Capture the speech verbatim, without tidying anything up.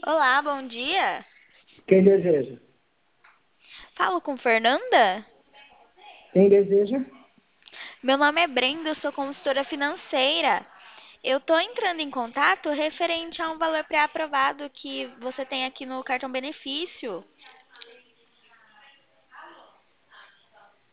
Olá, bom dia. Quem deseja? Falo com Fernanda? Quem deseja? Meu nome é Brenda, eu sou consultora financeira. Eu estou entrando em contato referente a um valor pré-aprovado que você tem aqui no cartão benefício.